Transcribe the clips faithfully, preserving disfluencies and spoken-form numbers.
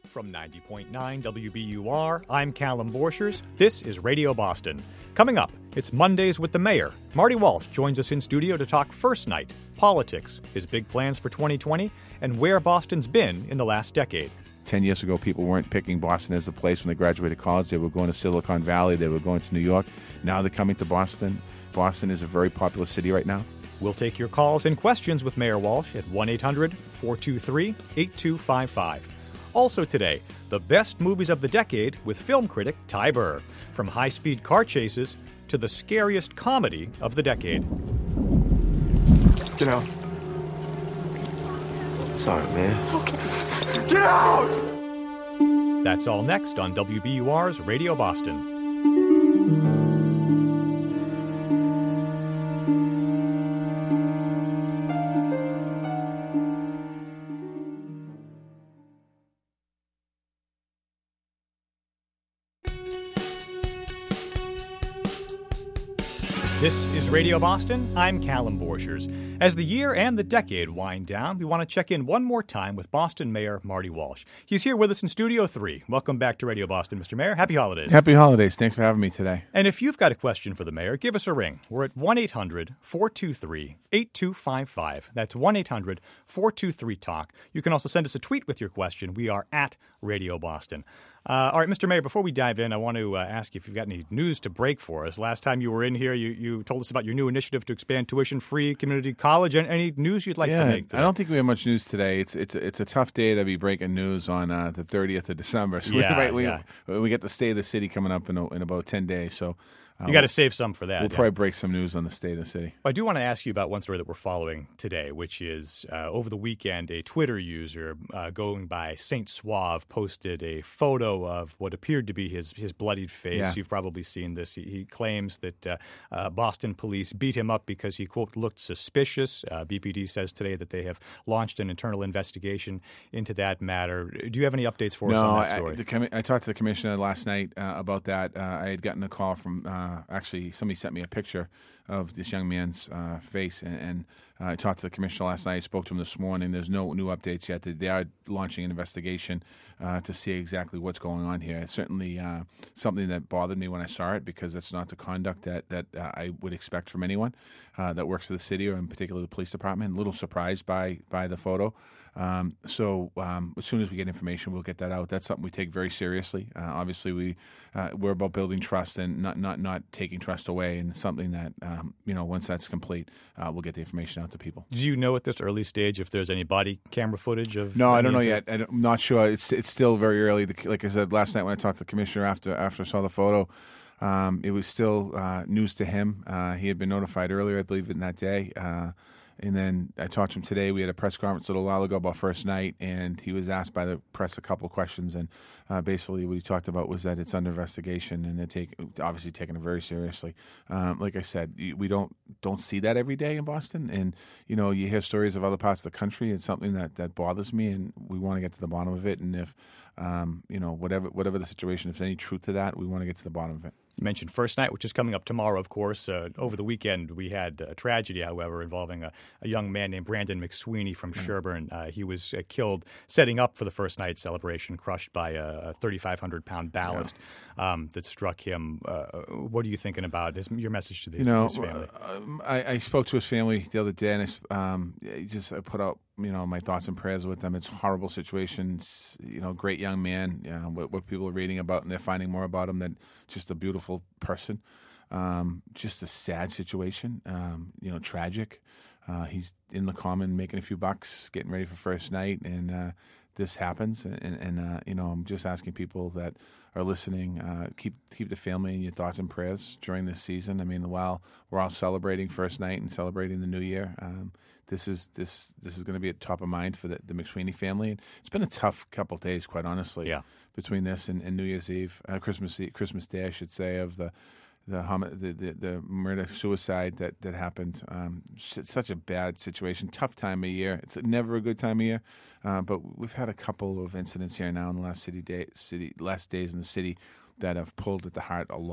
From ninety point nine W B U R, I'm Callum Borchers. This is Radio Boston. Coming up, it's Mondays with the Mayor. Marty Walsh joins us in studio to talk First Night, politics, his big plans for twenty twenty, and where Boston's been in the last decade. Ten years ago, people weren't picking Boston as the place when they graduated college. They were going to Silicon Valley. They were going to New York. Now they're coming to Boston. Boston is a very popular city right now. We'll take your calls and questions with Mayor Walsh at one eight hundred four two three eight two five five. Also today, the best movies of the decade with film critic Ty Burr. From high-speed car chases to the scariest comedy of the decade. Get out. Sorry, man. Get out! That's all next on W B U R's Radio Boston. This is Radio Boston. I'm Callum Borchers. As the year and the decade wind down, we want to check in one more time with Boston Mayor Marty Walsh. He's here with us in Studio three. Welcome back to Radio Boston, Mister Mayor. Happy holidays. Happy holidays. Thanks for having me today. And if you've got a question for the mayor, give us a ring. We're at one eight hundred four two three eight two five five. That's one eight hundred four two three talk. You can also send us a tweet with your question. We are at Radio Boston. Uh, all right, Mister Mayor, before we dive in, I want to uh, ask you if you've got any news to break for us. Last time you were in here, you, you told us about your new initiative to expand tuition-free community college. And any news you'd like yeah, to make today? I don't think we have much news today. It's it's it's a tough day to be breaking news on uh, the thirtieth of December. So yeah, we, right, we, yeah. we get the State of the City coming up in, a, in about ten days. So uh, you got to save some for that. We'll yeah. probably break some news on the State of the City. I do want to ask you about one story that we're following today, which is uh, over the weekend, a Twitter user uh, going by Saint Suave posted a photo of what appeared to be his his bloodied face. Yeah. You've probably seen this. He, he claims that uh, uh, Boston police beat him up because he, quote, looked suspicious. Uh, B P D says today that they have launched an internal investigation into that matter. Do you have any updates for no, us on that story? I, the commi- I talked to the commissioner last night uh, about that. Uh, I had gotten a call from, uh, actually, somebody sent me a picture of this young man's uh, face, and, and uh, I talked to the commissioner last night. I spoke to him this morning. There's no new updates yet. They are launching an investigation uh, to see exactly what's going on here. It's certainly uh, something that bothered me when I saw it, because it's not the conduct that, that uh, I would expect from anyone uh, that works for the city, or in particular the police department. A little surprised by, by the photo. Um, so um, as soon as we get information, we'll get that out. That's something we take very seriously. Uh, obviously, we uh, we're about building trust and not not not taking trust away, and something that um, you know once that's complete, uh, we'll get the information out to people. Do you know at this early stage if there's any body camera footage of? No, I don't know incident? yet. I'm not sure. It's it's still very early. The, like I said last night when I talked to the commissioner after after I saw the photo. Um, it was still uh, news to him. Uh, he had been notified earlier, I believe, in that day. Uh, And then I talked to him today. We had a press conference a little while ago about First Night, and he was asked by the press a couple of questions. And uh, basically what he talked about was that it's under investigation, and they're take, obviously taking it very seriously. Um, like I said, we don't don't see that every day in Boston. And, you know, you hear stories of other parts of the country. It's something that, that bothers me, and we want to get to the bottom of it. And if, um, you know, whatever whatever the situation, if there's any truth to that, we want to get to the bottom of it. You mentioned First Night, which is coming up tomorrow, of course. Uh, over the weekend, we had a tragedy, however, involving a, a young man named Brandon McSweeney from mm-hmm. Sherburne. Uh, he was uh, killed setting up for the First Night celebration, crushed by a thirty-five hundred pound ballast yeah. um, that struck him. Uh, what are you thinking about his, your message to the, you know, his family? Uh, I, I spoke to his family the other day, and I um, just I put out you know my thoughts and prayers with them. It's horrible situations. You know, great young man. You know, what, what people are reading about, and they're finding more about him than just a beautiful person. Um, just a sad situation. Um, you know, tragic. Uh, he's in the Common making a few bucks, getting ready for First Night, and uh, this happens. And, and uh, you know, I'm just asking people that are listening, uh, keep keep the family in your thoughts and prayers during this season. I mean, while we're all celebrating First Night and celebrating the New Year, um, this is this this is going to be at top of mind for the, the McSweeney family. And it's been a tough couple of days, quite honestly. Yeah. Between this and, and New Year's Eve, uh, Christmas Eve, Christmas Day, I should say, of the the hum- the, the, the murder suicide that that happened. Um, it's such a bad situation, tough time of year. It's never a good time of year, uh, but we've had a couple of incidents here now in the last city day, city last days in the city that have pulled at the heart a lot.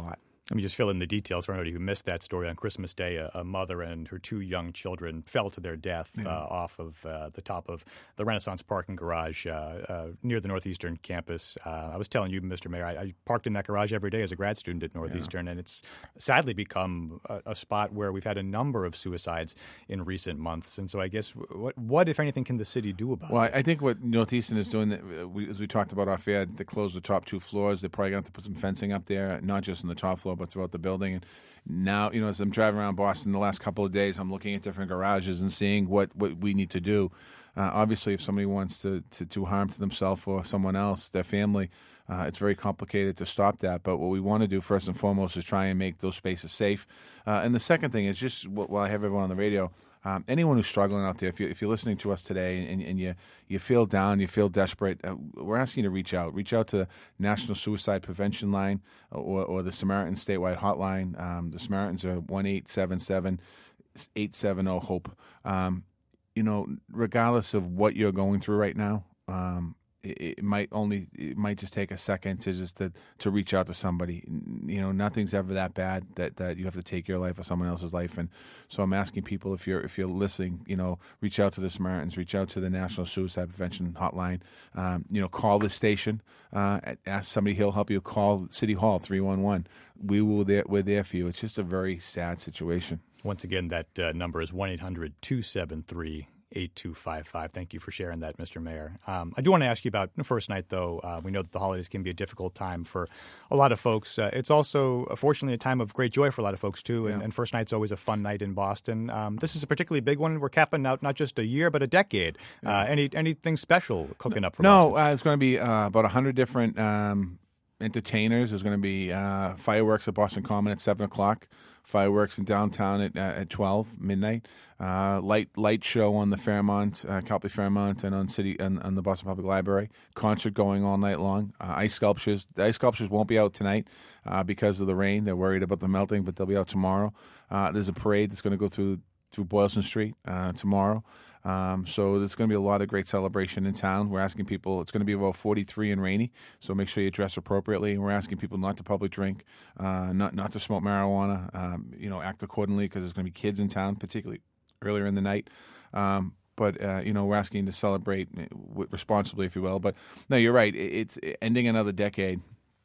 Let me just fill in the details for anybody who missed that story. On Christmas Day, a, a mother and her two young children fell to their death yeah. uh, off of uh, the top of the Renaissance parking garage uh, uh, near the Northeastern campus. Uh, I was telling you, Mister Mayor, I, I parked in that garage every day as a grad student at Northeastern, yeah. and it's sadly become a, a spot where we've had a number of suicides in recent months. And so I guess what, what if anything, can the city do about well, it? Well, I think what Northeastern is doing, that we, as we talked about off air, they closed the top two floors. They're probably going to have to put some fencing up there, not just on the top floor, but throughout the building. And now, you know, as I'm driving around Boston the last couple of days, I'm looking at different garages and seeing what, what we need to do. Uh, obviously, if somebody wants to, to do harm to themselves or someone else, their family, uh, it's very complicated to stop that. But what we want to do first and foremost is try and make those spaces safe. Uh, and the second thing is just, while I have everyone on the radio, Um, anyone who's struggling out there, if, you, if you're listening to us today and, and you, you feel down, you feel desperate, uh, we're asking you to reach out. Reach out to the National Suicide Prevention Line or, or the Samaritan Statewide Hotline. Um, the Samaritans are one eight seven seven, eight seven zero, HOPE. Um, you know, regardless of what you're going through right now, um, it, it might only it might just take a second to just to, to reach out to somebody. You know, nothing's ever that bad that, that you have to take your life or someone else's life. And so I'm asking people, if you're if you're listening, you know, reach out to the Samaritans, reach out to the National Suicide Prevention Hotline. Um, you know, call the station, uh, ask somebody, he'll help you. Call City Hall three one one. We will there. We're there for you. It's just a very sad situation. Once again, that uh, number is one eight hundred two seven three eight two five five. Thank you for sharing that, Mister Mayor. Um, I do want to ask you about the first night, though. Uh, we know that the holidays can be a difficult time for a lot of folks. Uh, it's also, uh, fortunately, a time of great joy for a lot of folks, too. And, yeah. and first night's always a fun night in Boston. Um, this is a particularly big one. We're capping out not just a year, but a decade. Yeah. Uh, any anything special cooking up for no, Boston? No, uh, it's going to be uh, about one hundred different um, entertainers. There's going to be uh, fireworks at Boston Common at seven o'clock. Fireworks in downtown at uh, at twelve midnight. Uh, light light show on the Fairmont, uh, Copley Fairmont, and on city and on the Boston Public Library. Concert going all night long. Uh, ice sculptures. The ice sculptures won't be out tonight uh, because of the rain. They're worried about the melting, but they'll be out tomorrow. Uh, there's a parade that's going to go through through Boylston Street uh, tomorrow. Um, so there's going to be a lot of great celebration in town. We're asking people, it's going to be about forty-three and rainy, so make sure you dress appropriately. And we're asking people not to public drink, uh, not not to smoke marijuana, um, you know, act accordingly because there's going to be kids in town, particularly earlier in the night. Um, but, uh, you know, we're asking to celebrate responsibly, if you will. But, no, you're right. It's ending another decade.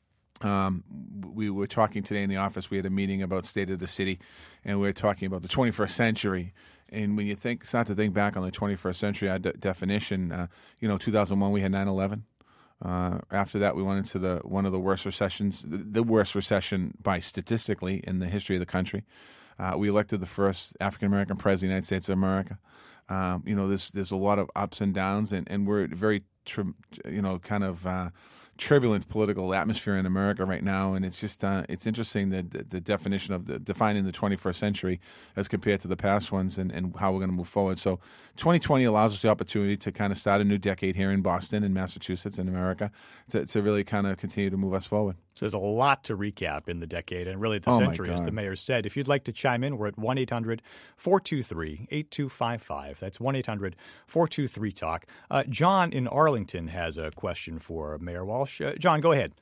Um, we were talking today in the office. We had a meeting about state of the city, and we were talking about the twenty-first century. And when you think, start to think back on the twenty-first century, our de- definition, uh, you know, two thousand one we had nine eleven. Uh, after that, we went into the one of the worst recessions, the, the worst recession by statistically in the history of the country. Uh, we elected the first African American president of the United States of America. Um, you know, there's there's a lot of ups and downs, and, and we're very, tri- you know, kind of. Uh, turbulent political atmosphere in America right now, and it's just uh, it's interesting that the, the definition of the, defining the twenty-first century as compared to the past ones, and, and how we're going to move forward. So twenty twenty allows us the opportunity to kind of start a new decade here in Boston and Massachusetts and America to, to really kind of continue to move us forward. So there's a lot to recap in the decade and really the oh century, as the mayor said. If you'd like to chime in, we're at one eight hundred four two three eight two five five. That's one eight hundred four two three talk. Uh, John in Arlington has a question for Mayor Walsh. Uh, John, go ahead.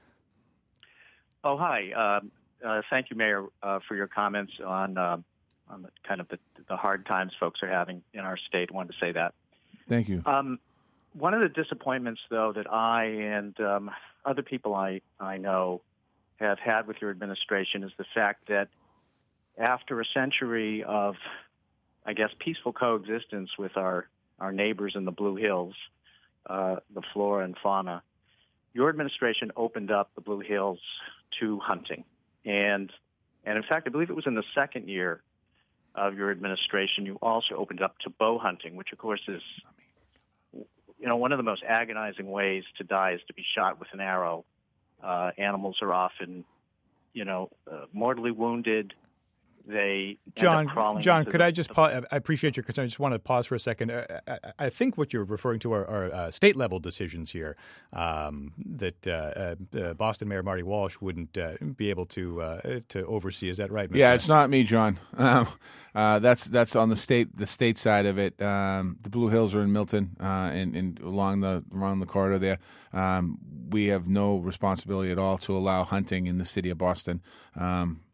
Oh, hi. Uh, uh, thank you, Mayor, uh, for your comments on uh, on the, kind of the, the hard times folks are having in our state. I wanted to say that. Thank you. Um, one of the disappointments, though, that I and um, other people I, I know have had with your administration is the fact that after a century of, I guess, peaceful coexistence with our, our neighbors in the Blue Hills, uh, the flora and fauna, your administration opened up the Blue Hills to hunting. And, and in fact, I believe it was in the second year of your administration, you also opened up to bow hunting, which, of course, is, you know, one of the most agonizing ways to die is to be shot with an arrow. Uh, animals are often, you know, uh, mortally wounded. They John, end up crawling John, into could the, I just pause? I appreciate your concern. I just want to pause for a second. Uh, I, I think what you're referring to are, are uh, state-level decisions here um, that uh, uh, Boston Mayor Marty Walsh wouldn't uh, be able to uh, to oversee. Is that right, Mister Yeah, it's not me, John. Um, uh, that's that's on the state the state side of it. Um, the Blue Hills are in Milton, uh, and, and along the along the corridor there. Um, we have no responsibility at all to allow hunting in the city of Boston. Um,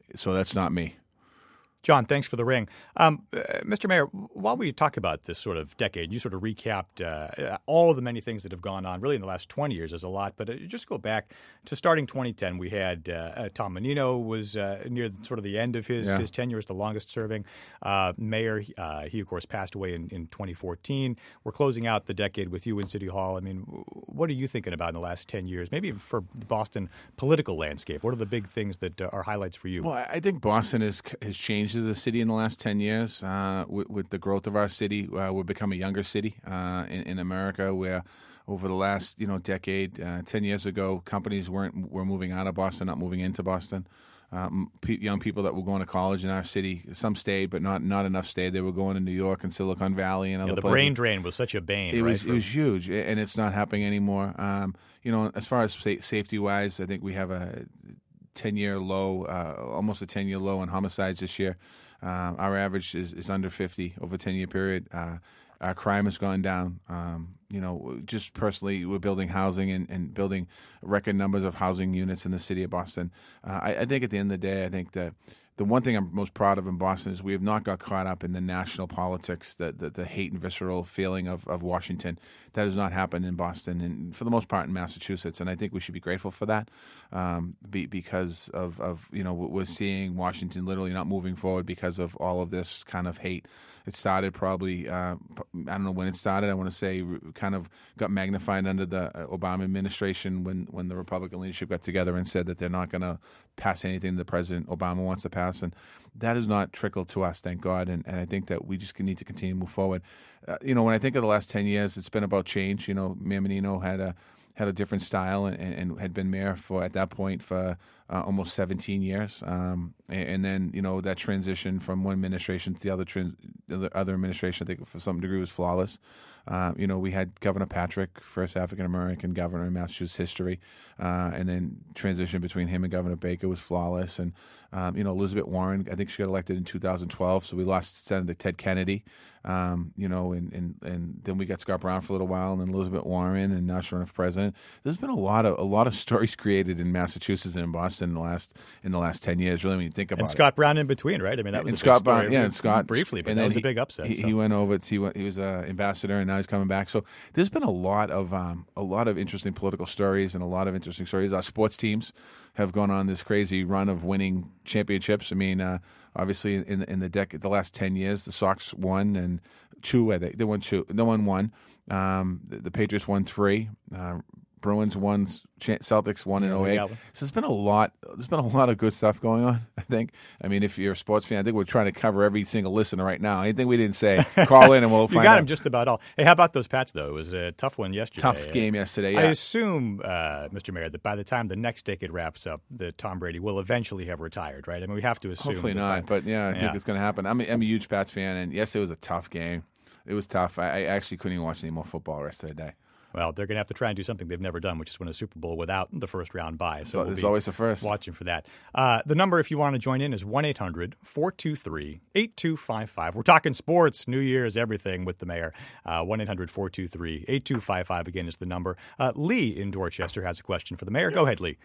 so that's not me. John, thanks for the ring. Um, uh, Mister Mayor, while we talk about this sort of decade, you sort of recapped uh, all of the many things that have gone on really in the last twenty years. There's a lot, but uh, just go back to starting twenty ten. We had uh, uh, Tom Menino was uh, near sort of the end of his, yeah. his tenure as the longest serving uh, mayor. Uh, he, of course, passed away in, in twenty fourteen. We're closing out the decade with you in City Hall. I mean, what are you thinking about in the last ten years, maybe for the Boston political landscape? What are the big things that uh, are highlights for you? Well, I think Boston has, has changed as a city in the last ten years. Uh, with, with the growth of our city, uh, we've become a younger city uh, in, in America, where over the last you know decade, uh, ten years ago, companies weren't were moving out of Boston, not moving into Boston. Um, pe- young people that were going to college in our city, some stayed, but not not enough stayed. They were going to New York and Silicon Valley and other yeah, the places. brain drain was such a bane. It right, was for- it was huge, and it's not happening anymore. Um, you know, as far as sa- safety wise, I think we have a ten-year low, uh, almost a ten-year low in homicides this year. Uh, our average is, is under fifty over a ten-year period. Uh, our crime has gone down. Um, you know, just personally, we're building housing and, and building record numbers of housing units in the city of Boston. Uh, I, I think at the end of the day, I think that the one thing I'm most proud of in Boston is we have not got caught up in the national politics, the the, the hate and visceral feeling of, of Washington. That has not happened in Boston and for the most part in Massachusetts, and I think we should be grateful for that um, be, because of, of, you know, we're seeing Washington literally not moving forward because of all of this kind of hate. It started probably, uh, I don't know when it started, I want to say kind of got magnified under the Obama administration when, when the Republican leadership got together and said that they're not going to pass anything that President Obama wants to pass. And that has not trickled to us, thank God. And, and I think that we just need to continue to move forward. Uh, you know, when I think of the last ten years, it's been about change. You know, Mayor Menino had a had a different style and, and had been mayor for at that point for uh, almost seventeen years. Um, and, and then, you know, that transition from one administration to the other, trans- the other administration, I think for some degree was flawless. Uh, you know, we had Governor Patrick, first African-American governor in Massachusetts history, uh, and then transition between him and Governor Baker was flawless. And, um, you know, Elizabeth Warren, I think she got elected in two thousand twelve, so we lost Senator Ted Kennedy, um, you know, and, and, and then we got Scott Brown for a little while, and then Elizabeth Warren, and now she's running for president. There's been a lot of a lot of stories created in Massachusetts and in Boston in the last in the last ten years, really, when you think about and it. Scott Brown in between, right? I mean, that was and a Scott big story. Brown, yeah, and Scott briefly, but and that then was he, a big upset. He, so. he went over. To, he, went, he was an ambassador, and now he's coming back. So there's been a lot of um, a lot of interesting political stories and a lot of interesting stories. Our sports teams have gone on this crazy run of winning championships. I mean, uh, obviously in in the decade, the last ten years, the Sox won and two. I think they won two. No one won. Um, the, the Patriots won three. Uh, Bruins won, Celtics won in Yeah, oh we eight. got one. So there's been a lot. There's been a lot of good stuff going on, I think. I mean, if you're a sports fan, I think we're trying to cover every single listener right now. Anything we didn't say, call in and we'll You find got out. him just about all. Hey, how about those Pats, though? It was a tough one yesterday. Tough game yesterday. I Yeah. assume, uh, Mister Mayor, that by the time the next decade wraps up, that Tom Brady will eventually have retired, right? I mean, we have to assume. Hopefully that not, by- but yeah, I Yeah. think it's going to happen. I'm a, I'm a huge Pats fan, and yes, it was a tough game. It was tough. I, I actually couldn't even watch any more football the rest of the day. Well, they're going to have to try and do something they've never done, which is win a Super Bowl without the first round bye. So So we'll there's be always a first. watching for that. Uh, the number, if you want to join in, is one eight hundred four two three eight two five five. We're talking sports, New Year's, everything with the mayor. Uh, one eight hundred four two three eight two five five, again, is the number. Uh, Lee in Dorchester has a question for the mayor. Go ahead, Lee.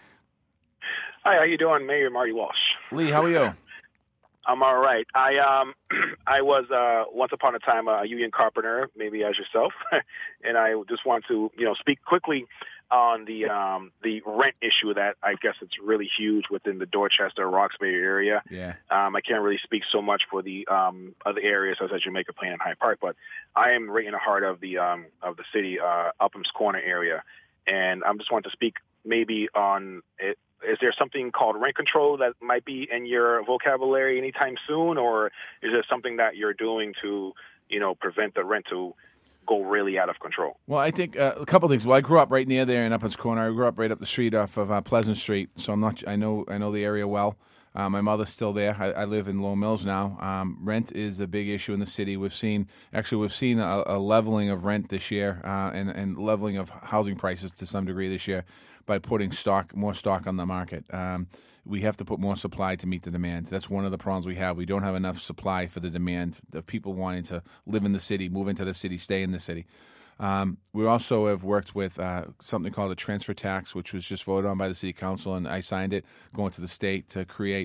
Hi, how you doing, Mayor Marty Walsh? Lee, how are you? I'm all right. I um I was uh once upon a time a union carpenter, maybe as yourself, and I just want to you know speak quickly on the um the rent issue that I guess it's really huge within the Dorchester Roxbury area. Yeah. Um, I can't really speak so much for the um other areas such as Jamaica Plain and Hyde Park, but I am right in the heart of the um of the city, uh Upham's Corner area, and I'm just wanting to speak maybe on it. Is there something called rent control that might be in your vocabulary anytime soon, or is there something that you're doing to, you know, prevent the rent to go really out of control? Well, I think uh, a couple of things. Well, I grew up right near there in Upham's Corner. I grew up right up the street off of uh, Pleasant Street, so I'm not. I know. I know the area well. Uh, my mother's still there. I, I live in Low Mills now. Um, rent is a big issue in the city. We've seen actually we've seen a, a leveling of rent this year uh, and and leveling of housing prices to some degree this year by putting stock more stock on the market. Um, we have to put more supply to meet the demand. That's one of the problems we have. We don't have enough supply for the demand of people wanting to live in the city, move into the city, stay in the city. Um, we also have worked with uh, something called a transfer tax, which was just voted on by the city council, and I signed it, going to the state to create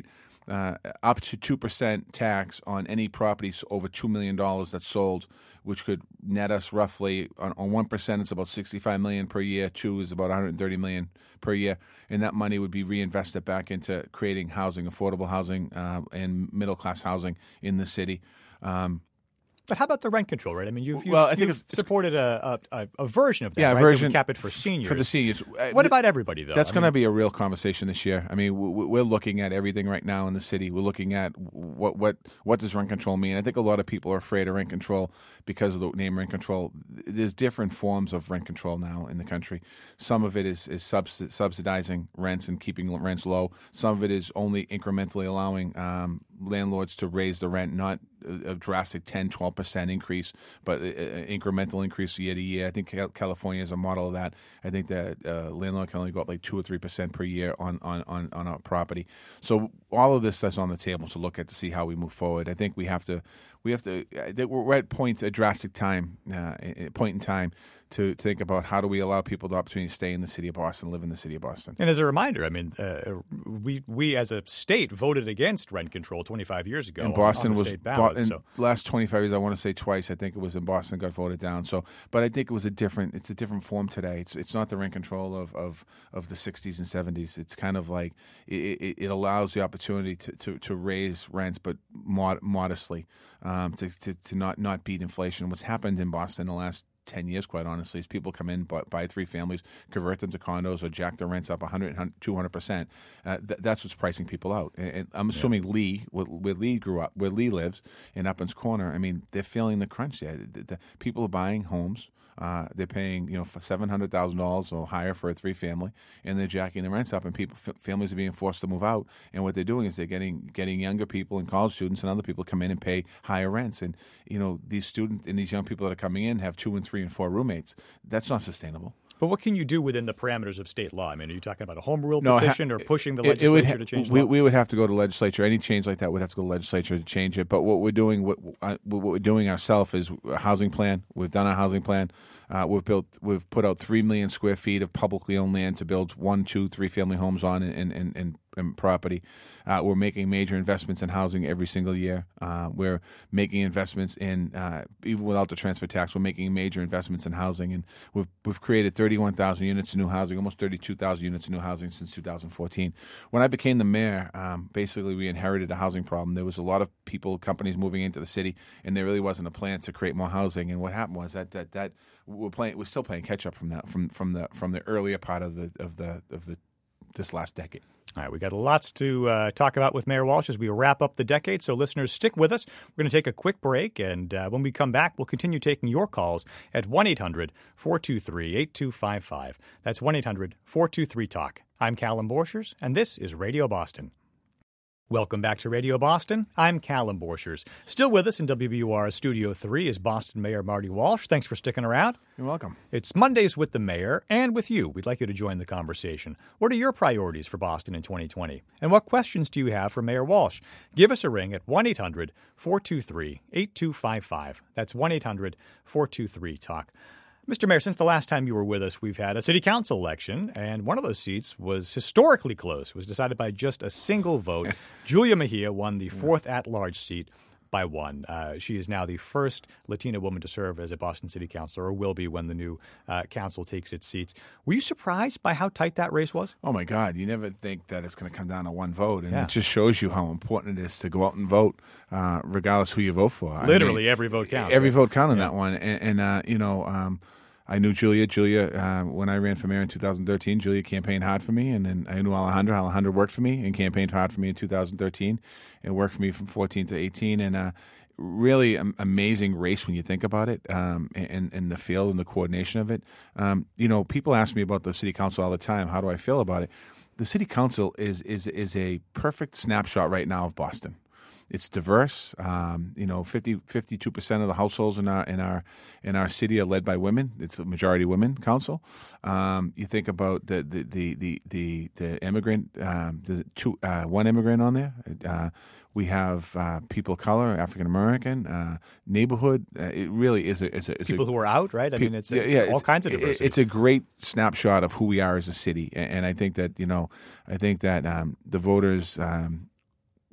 uh, up to two percent tax on any properties over two million dollars that's sold, which could net us roughly, on, on one percent, it's about sixty-five million dollars per year. Two is about one hundred thirty million dollars per year. And that money would be reinvested back into creating housing, affordable housing, uh, and middle-class housing in the city. Um, But how about the rent control, right? I mean, you've, you've, well, I think you've it's, supported a, a, a version of that, yeah, right? a version That would cap it for seniors. For the seniors. What about everybody, though? That's I going to mean, be a real conversation this year. I mean, we're looking at everything right now in the city. We're looking at what what what does rent control mean. I think a lot of people are afraid of rent control because of the name rent control. There's different forms of rent control now in the country. Some of it is, is subs- subsidizing rents and keeping rents low. Some of it is only incrementally allowing um, landlords to raise the rent, not a, a drastic ten, twelve percent increase, but an incremental increase year to year. I think California is a model of that. I think that uh, landlord can only go up like two or three percent per year on, on, on, on a property. So all of this is on the table to look at to see how we move forward. I think we have to we have to. I think we're at point a drastic time, uh, point in time to think about how do we allow people the opportunity to stay in the city of Boston, live in the city of Boston. And as a reminder, I mean, uh, we we as a state voted against rent control twenty-five years ago. And Boston on, on the was state ballot, Bo- in so. the last twenty-five years. I want to say twice. I think it was in Boston got voted down. So, but I think it was a different. It's a different form today. It's it's not the rent control of of, of the sixties and seventies. It's kind of like it, it, it allows the opportunity to, to, to raise rents, but mod- modestly, um, to, to to not not beat inflation. What's happened in Boston the last ten years, quite honestly, is people come in, buy, buy three families, convert them to condos, or jack the rents up one hundred, two hundred percent. Uh, th- that's what's pricing people out. And, and I'm assuming yeah. Lee, where, where Lee grew up, where Lee lives, in Uplands Corner, I mean, they're feeling the crunch there. The, the, people are buying homes. Uh, they're paying, you know, for seven hundred thousand dollars or higher for a three family, and they're jacking the rents up, and people, f- families are being forced to move out. And what they're doing is they're getting getting younger people and college students and other people come in and pay higher rents. And you know, these students and these young people that are coming in have two and three and four roommates. That's not sustainable. But what can you do within the parameters of state law? I mean, are you talking about a home rule no, petition ha- or pushing the it, legislature it would ha- to change the we, law? We would have to go to legislature. Any change like that would have to go to legislature to change it. But what we're doing, what, uh, what we're doing ourselves is a housing plan. We've done our housing plan. Uh, we've built, we've put out three million square feet of publicly owned land to build one, two, three family homes on in in, in, in property. Uh, we're making major investments in housing every single year. Uh, we're making investments in uh, even without the transfer tax. We're making major investments in housing, and we've we've created thirty-one thousand units of new housing, almost thirty-two thousand units of new housing since two thousand fourteen. When I became the mayor, um, basically we inherited a housing problem. There was a lot of people, companies moving into the city, and there really wasn't a plan to create more housing. And what happened was that that that we're playing, we're still playing catch up from that from from the from the earlier part of the of the of the this last decade. All right, we got lots to uh, talk about with Mayor Walsh as we wrap up the decade, so listeners, stick with us. We're going to take a quick break, and uh, when we come back, we'll continue taking your calls at one eight hundred four two three eight two five five. That's one eight hundred four two three talk. I'm Callum Borchers, and this is Radio Boston. Welcome back to Radio Boston. I'm Callum Borchers. Still with us in W B U R Studio three is Boston Mayor Marty Walsh. Thanks for sticking around. You're welcome. It's Mondays with the Mayor and with you. We'd like you to join the conversation. What are your priorities for Boston in twenty twenty? And what questions do you have for Mayor Walsh? Give us a ring at one eight hundred four two three eight two five five. That's one eight hundred four two three talk. Mister Mayor, since the last time you were with us, we've had a city council election, and one of those seats was historically close. It was decided by just a single vote. Julia Mejia won the fourth at-large seat by one. Uh, she is now the first Latina woman to serve as a Boston city councilor, or will be when the new uh, council takes its seats. Were you surprised by how tight that race was? Oh, my God. You never think that it's going to come down to one vote, and yeah. it just shows you how important it is to go out and vote, uh, regardless who you vote for. Literally I mean, every vote counts. Every right? vote counted in yeah. that one. And, and uh, you know, um, I knew Julia. Julia, uh, when I ran for mayor in two thousand thirteen, Julia campaigned hard for me, and then I knew Alejandro. Alejandro worked for me and campaigned hard for me in two thousand thirteen, and worked for me from fourteen to eighteen, and uh, really um, amazing race when you think about it, um, and, and the field and the coordination of it. Um, you know, people ask me about the city council all the time. How do I feel about it? The city council is is is a perfect snapshot right now of Boston. It's diverse. Um, you know, fifty, fifty-two percent of the households in our in our in our city are led by women. It's a majority women council. Um, you think about the the the the the, the immigrant. Um, there's two uh, one immigrant on there. Uh, we have uh, people of color, African American, uh, neighborhood. Uh, it really is a, it's a it's people a, who are out, right? I pe- mean, it's, yeah, it's yeah, all it's, kinds of diversity. It's a great snapshot of who we are as a city, and, and I think that you know, I think that um, the voters. Um,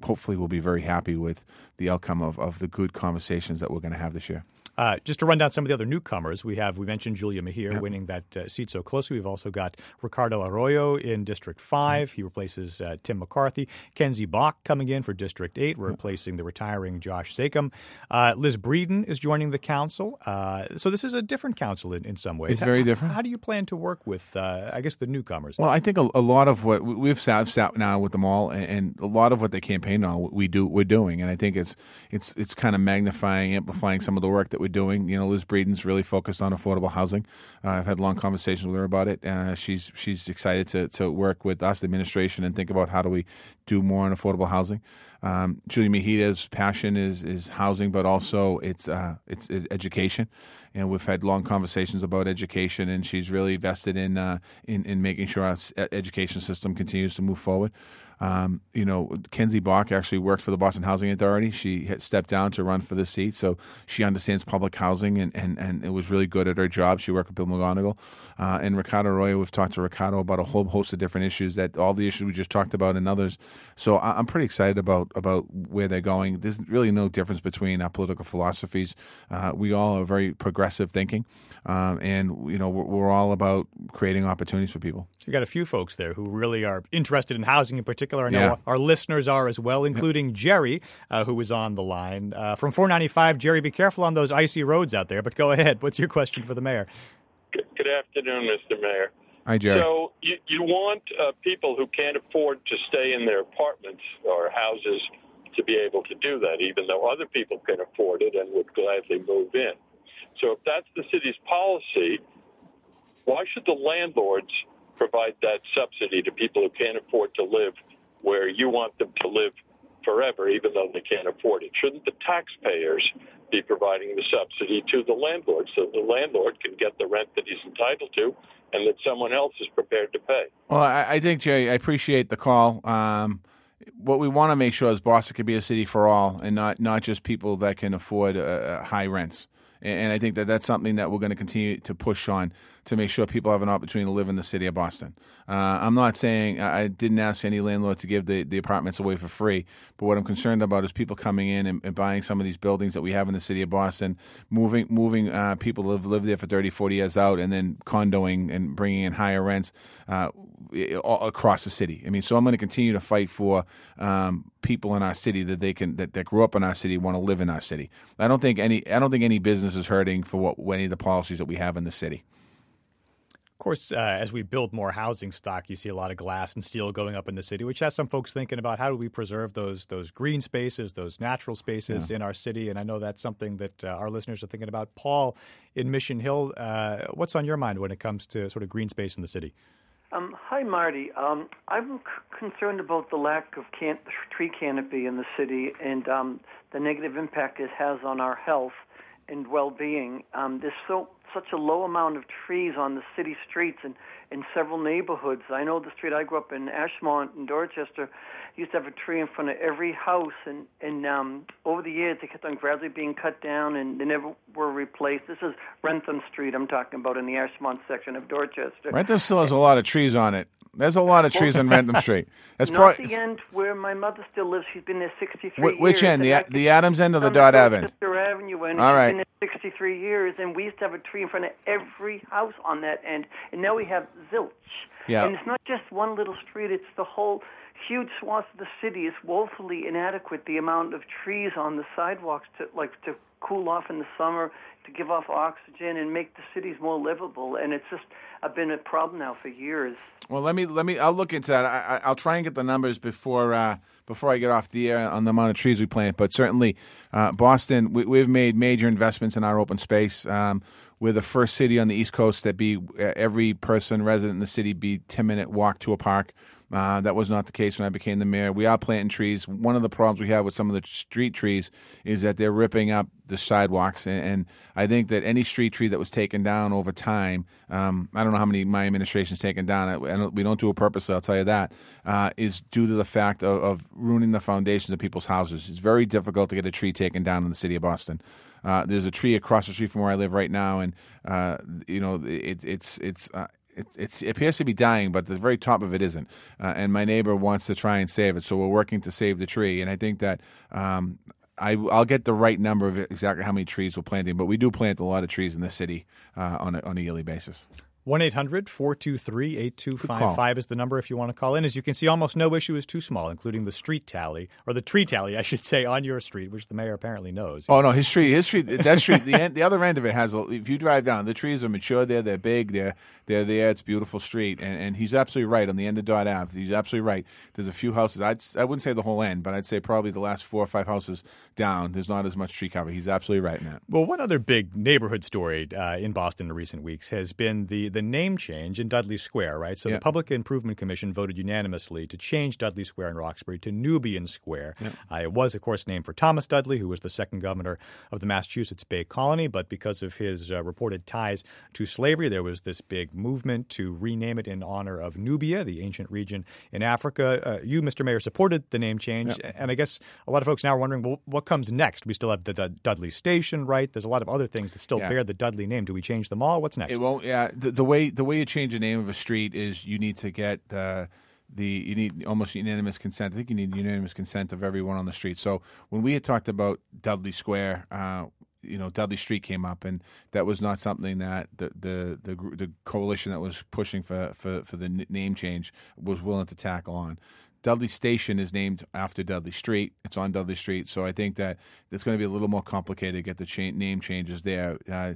hopefully we'll be very happy with the outcome of, of the good conversations that we're going to have this year. Uh, just to run down some of the other newcomers, we have, we mentioned Julia Mejia yep. winning that uh, seat so closely. We've also got Ricardo Arroyo in District five. Yep. He replaces uh, Tim McCarthy. Kenzie Bach coming in for District eight, yep. replacing the retiring Josh Sakam. Uh, Liz Breeden is joining the council. Uh, so this is a different council in, in some ways. It's how, very different. How do you plan to work with, uh, I guess, the newcomers? Well, I think a, a lot of what we've sat, sat now with them all, and, and a lot of what they campaigned on, we do, we're doing. And I think it's it's it's kind of magnifying, amplifying some of the work that we're doing. You know, Liz Breeden's really focused on affordable housing. Uh, I've had long conversations with her about it. Uh, she's she's excited to to work with us, the administration, and think about how do we do more on affordable housing. Um, Julia Mejia's passion is is housing, but also it's uh, it's education. And we've had long conversations about education, and she's really vested in uh, in, in making sure our education system continues to move forward. Um, you know, Kenzie Bach actually worked for the Boston Housing Authority. She had stepped down to run for the seat, so she understands public housing, and, and, and it was really good at her job. She worked with Bill McGonigal. Uh, and Ricardo Arroyo, we've talked to Ricardo about a whole host of different issues, that all the issues we just talked about and others. So I, I'm pretty excited about, about where they're going. There's really no difference between our political philosophies. Uh, we all are very progressive thinking, um, and, you know, we're, we're all about creating opportunities for people. So you got a few folks there who really are interested in housing in particular. I know yeah. our listeners are as well, including yeah. Jerry, uh, who was on the line. Uh, from four ninety-five, Jerry, be careful on those icy roads out there, but go ahead. What's your question for the mayor? Good, good afternoon, Mister Mayor. Hi, Jerry. So you, you want uh, people who can't afford to stay in their apartments or houses to be able to do that, even though other people can afford it and would gladly move in. So if that's the city's policy, why should the landlords provide that subsidy to people who can't afford to live where you want them to live forever, even though they can't afford it? Shouldn't the taxpayers be providing the subsidy to the landlord so the landlord can get the rent that he's entitled to and that someone else is prepared to pay? Well, I, I think, Jerry, I appreciate the call. Um, what we want to make sure is Boston can be a city for all, and not, not just people that can afford uh, high rents. And I think that that's something that we're going to continue to push on, to make sure people have an opportunity to live in the city of Boston. Uh, I'm not saying, I didn't ask any landlord to give the, the apartments away for free, but what I'm concerned about is people coming in and, and buying some of these buildings that we have in the city of Boston, moving moving uh, people who have lived there for thirty, forty years out, and then condoing and bringing in higher rents uh, all across the city. I mean, so I'm going to continue to fight for um, people in our city that they can that, that grew up in our city want to live in our city. I don't think any I don't think any business is hurting for what any of the policies that we have in the city. Of course, uh, as we build more housing stock, you see a lot of glass and steel going up in the city, which has some folks thinking about how do we preserve those those green spaces, those natural spaces yeah. in our city. And I know that's something that uh, our listeners are thinking about. Paul in Mission Hill, uh, what's on your mind when it comes to sort of green space in the city? Um, hi, Marty. Um, I'm c- concerned about the lack of can- tree canopy in the city and um, the negative impact it has on our health and well-being. Um, there's so such a low amount of trees on the city streets and in several neighborhoods. I know the street I grew up in, Ashmont in Dorchester, used to have a tree in front of every house, and, and um, over the years they kept on gradually being cut down and they never were replaced. This is Rentham Street I'm talking about in the Ashmont section of Dorchester. Rentham still has a lot of trees on it. There's a lot of trees on Rentham Street. That's Not pro- the end where my mother still lives. She's been there sixty-three Wh- which years. end? The, the Adams end or the on Dot Avenue? Dorchester Avenue, and All she's right. been there sixty-three years, and we used to have a tree in front of every house on that end, and now we have zilch. Yeah. And it's not just one little street, it's the whole huge swath of the city is woefully inadequate, the amount of trees on the sidewalks to like to cool off in the summer, to give off oxygen and make the cities more livable, and it's just I've been a problem now for years. Well, let me let me. I'll look into that. I, I, I'll try and get the numbers before uh, before I get off the air on the amount of trees we plant. But certainly, uh, Boston, we, we've made major investments in our open space. Um, we're the first city on the East Coast that be uh, every person resident in the city be ten minute walk to a park. Uh, that was not the case when I became the mayor. We are planting trees. One of the problems we have with some of the street trees is that they're ripping up the sidewalks. And, and I think that any street tree that was taken down over time, um, I don't know how many my administration's taken down. I, I don't, we don't do it purposely, I'll tell you that, uh, is due to the fact of, of ruining the foundations of people's houses. It's very difficult to get a tree taken down in the city of Boston. Uh, there's a tree across the street from where I live right now, and uh, you know it, it's it's uh, it, it's, it appears to be dying, but the very top of it isn't. Uh, and my neighbor wants to try and save it, so we're working to save the tree. And I think that um, I, I'll get the right number of exactly how many trees we're planting, but we do plant a lot of trees in the city uh, on, a, on a yearly basis. one eight hundred four two three eight two five five is the number if you want to call in. As you can see, almost no issue is too small, including the street tally, or the tree tally, I should say, on your street, which the mayor apparently knows. Oh, no, his street, his street, that street, the end, the other end of it has, a, if you drive down, the trees are mature there, they're big, they're, they're there, it's a beautiful street. And, and he's absolutely right on the end of Dot Ave. He's absolutely right. There's a few houses, I'd, I wouldn't say the whole end, but I'd say probably the last four or five houses down, there's not as much tree cover. He's absolutely right in that. Well, one other big neighborhood story uh, in Boston in recent weeks has been the, the name change in Dudley Square, right? So yeah. the Public Improvement Commission voted unanimously to change Dudley Square in Roxbury to Nubian Square. Yeah. Uh, it was, of course, named for Thomas Dudley, who was the second governor of the Massachusetts Bay Colony, but because of his uh, reported ties to slavery, there was this big movement to rename it in honor of Nubia, the ancient region in Africa. Uh, you, Mister Mayor, supported the name change, yeah. and I guess a lot of folks now are wondering, well, what comes next? We still have the, the Dudley Station, right? There's a lot of other things that still yeah. bear the Dudley name. Do we change them all? What's next? It won't. Yeah, the, the way the way you change the name of a street is you need to get uh, the you need almost unanimous consent. I think you need unanimous consent of everyone on the street. So when we had talked about Dudley Square, uh, you know, Dudley Street came up, and that was not something that the the the, the coalition that was pushing for, for, for the name change was willing to tackle on. Dudley Station is named after Dudley Street. It's on Dudley Street, so I think that it's going to be a little more complicated to get the cha- name changes there. Uh,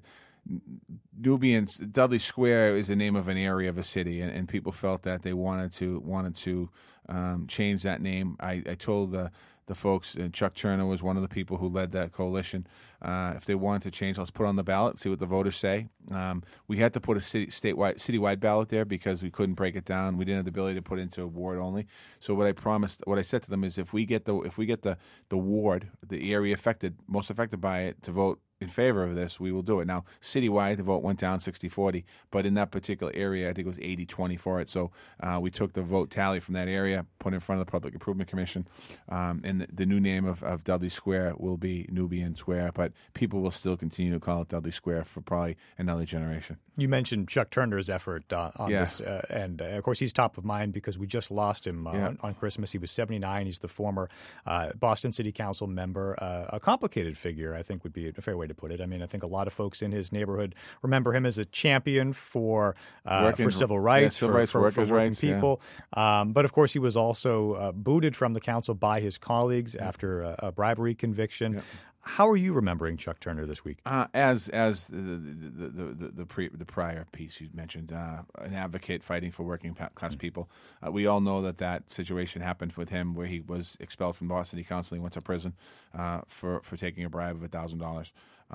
Nubian Dudley Square is the name of an area of a city, and, and people felt that they wanted to wanted to um, change that name. I, I told the the folks, and Chuck Turner was one of the people who led that coalition. Uh, if they wanted to change, let's put it on the ballot, see what the voters say. Um, we had to put a city, statewide, citywide ballot there because we couldn't break it down. We didn't have the ability to put it into a ward only. So what I promised, what I said to them is, if we get the if we get the the ward, the area affected, most affected by it, to vote in favor of this, we will do it. Now, citywide, the vote went down sixty forty, but in that particular area, I think it was eighty twenty for it. So uh, we took the vote tally from that area, put it in front of the Public Improvement Commission, um, and the, the new name of, of Dudley Square will be Nubian Square, but people will still continue to call it Dudley Square for probably another generation. You mentioned Chuck Turner's effort uh, on yeah. this, uh, and uh, of course he's top of mind because we just lost him uh, yeah. on, on Christmas. He was seventy-nine. He's the former uh, Boston City Council member. Uh, a complicated figure, I think, would be a fair way to put it. I mean, I think a lot of folks in his neighborhood remember him as a champion for uh, working, for civil rights, yeah, civil for, rights, for, workers' for working rights, people. Yeah. Um, but of course, he was also uh, booted from the council by his colleagues yeah. after a, a bribery conviction. Yeah. How are you remembering Chuck Turner this week? Uh, as as the the the the, the, pre, the prior piece you mentioned, uh, an advocate fighting for working class people. Uh, we all know that that situation happened with him, where he was expelled from Boston City Council. He went to prison uh, for for taking a bribe of a thousand dollars.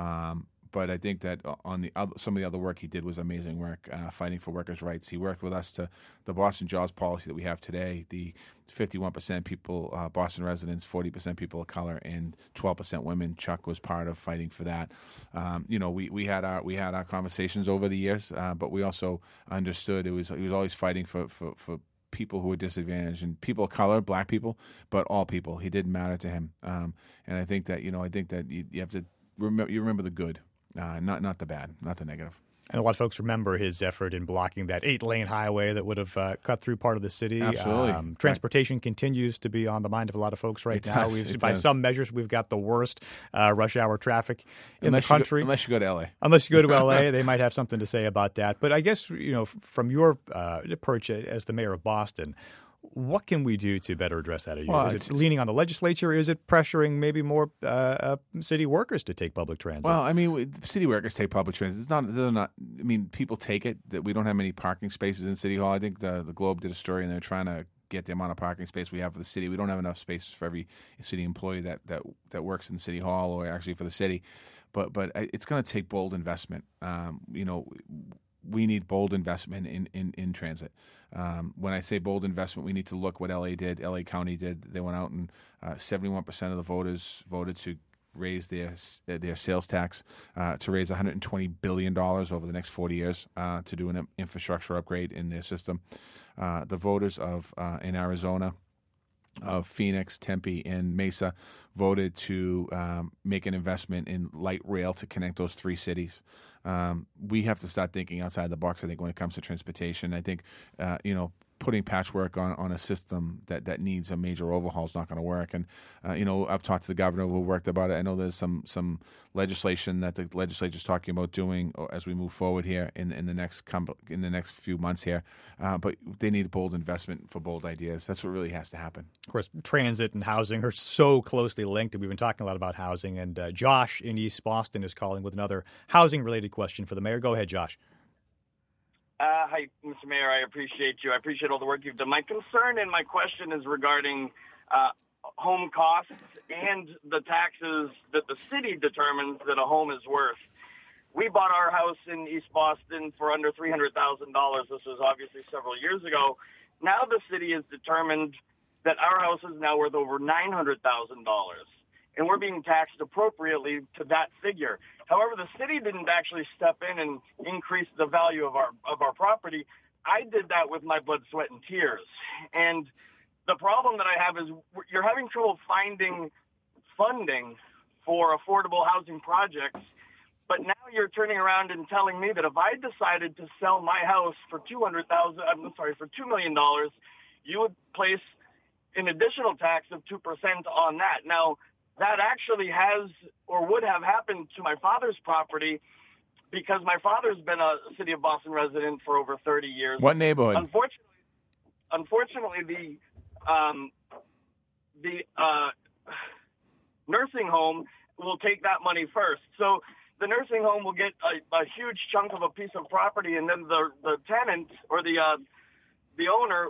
But I think that on the other, some of the other work he did was amazing work, uh, fighting for workers' rights. He worked with us to the Boston jobs policy that we have today, the fifty-one percent people, uh, Boston residents, forty percent people of color, and twelve percent women. Chuck was part of fighting for that. Um, you know, we, we had our we had our conversations over the years, uh, but we also understood it was he was always fighting for for, for people who were disadvantaged, and people of color, black people, but all people. He didn't matter to him, um, and I think that you know I think that you, you have to remember you remember the good. Uh, not not the bad, not the negative. And a lot of folks remember his effort in blocking that eight-lane highway that would have uh, cut through part of the city. Absolutely. Um, transportation right. continues to be on the mind of a lot of folks right it now. Does, We've, by does. some measures, we've got the worst uh, rush hour traffic in unless the country. You go, unless you go to L A. Unless you go to L A, they might have something to say about that. But I guess, you know, from your uh, perch as the mayor of Boston, what can we do to better address that? Well, is it leaning on the legislature? Is it pressuring maybe more uh, uh, city workers to take public transit? Well, I mean, city workers take public transit. It's not. They're not. I mean, people take it. That we don't have many parking spaces in City Hall. I think the the Globe did a story, and they're trying to get the amount of parking space we have for the city. We don't have enough spaces for every city employee that that that works in City Hall, or actually for the city. But but it's going to take bold investment. Um, you know. We need bold investment in, in, in transit. Um, when I say bold investment, we need to look what L A did, L A County did. They went out and uh, seventy-one percent of the voters voted to raise their their sales tax, uh, to raise one hundred twenty billion dollars over the next forty years uh, to do an infrastructure upgrade in their system. Uh, the voters of uh, in Arizona of Phoenix, Tempe, and Mesa voted to um, make an investment in light rail to connect those three cities. Um, we have to start thinking outside the box, I think, when it comes to transportation. I think, uh, you know, putting patchwork on, on a system that, that needs a major overhaul is not going to work. And, uh, you know, I've talked to the governor who worked about it. I know there's some some legislation that the legislature is talking about doing as we move forward here in in the next com- in the next few months here. Uh, but they need bold investment for bold ideas. That's what really has to happen. Of course, transit and housing are so closely linked, and we've been talking a lot about housing. And uh, Josh in East Boston is calling with another housing-related question for the mayor. Go ahead, Josh. Uh, hi, Mister Mayor. I appreciate you. I appreciate all the work you've done. My concern and my question is regarding uh, home costs and the taxes that the city determines that a home is worth. We bought our house in East Boston for under three hundred thousand dollars. This was obviously several years ago. Now the city has determined that our house is now worth over nine hundred thousand dollars, and we're being taxed appropriately to that figure. However, the city didn't actually step in and increase the value of our of our property. I did that with my blood, sweat, and tears. And the problem that I have is you're having trouble finding funding for affordable housing projects, but now you're turning around and telling me that if I decided to sell my house for two hundred thousand dollars, I'm sorry, for two million dollars, you would place an additional tax of two percent on that. Now, that actually has or would have happened to my father's property because my father's been a City of Boston resident for over thirty years. What neighborhood? Unfortunately, unfortunately the um, the uh, nursing home will take that money first. So the nursing home will get a, a huge chunk of a piece of property, and then the the tenant or the uh, the owner